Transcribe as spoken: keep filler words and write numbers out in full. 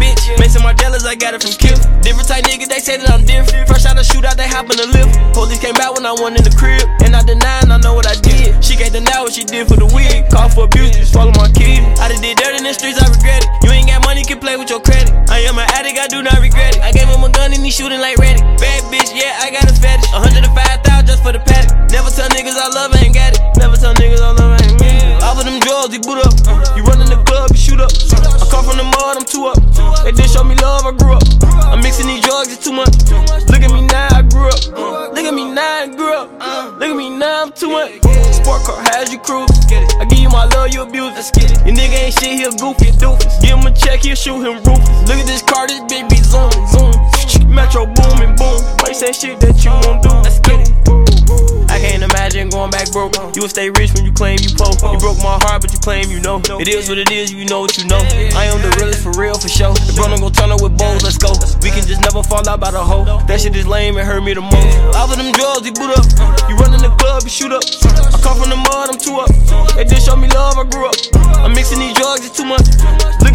bitch. Mason Margellas, I got it from Kip. Different type niggas, they say that I'm different. Fresh out of shootout, they hop in the lift. Police came back when I went in the crib, and I denied, and I know what I did. She can't deny what she did for the wig. Call for abuse, just swallow my kid. I done did dirt in the streets, I regret it. You ain't got money, can play with your credit. I am an addict, I do not regret it. I gave him a gun and he shooting like Reddick. Bad bitch, yeah, I got a fetish. one hundred five thousand just for the paddock. Never tell niggas I love, I ain't got it. Never tell niggas I love, I ain't got it. All of them drugs, he boot up. You run in the club, you shoot up. I come from the mud, I'm two up. They did show me love, I grew up. I'm mixing these drugs, it's too much. Look at me now, I grew up. Look at me now, I grew up. Look at me now, I'm too much. Sport car, how's you cruise? I give you my love, you abuse it. Your nigga ain't shit, he a goofy doofus. Give him a check, he'll shoot him ruthless. Look at this car, this bitch be zooming, zoom. Metro booming, boom. Might say shit that you won't do. Let's get it. I can't imagine going back broke. You will stay rich when you claim you po. You broke my heart, but you claim you know. It is what it is, you know what you know. I am the realest for real, for sure. The bro don't gon' turn up with bows, let's go. We can just never fall out by the hoe. That shit is lame, it hurt me the most. All of them drugs, he boot up. You run in the club, you shoot up. I come from the mud, I'm two up. They did show me love, I grew up. I'm mixing these drugs, it's too much. Look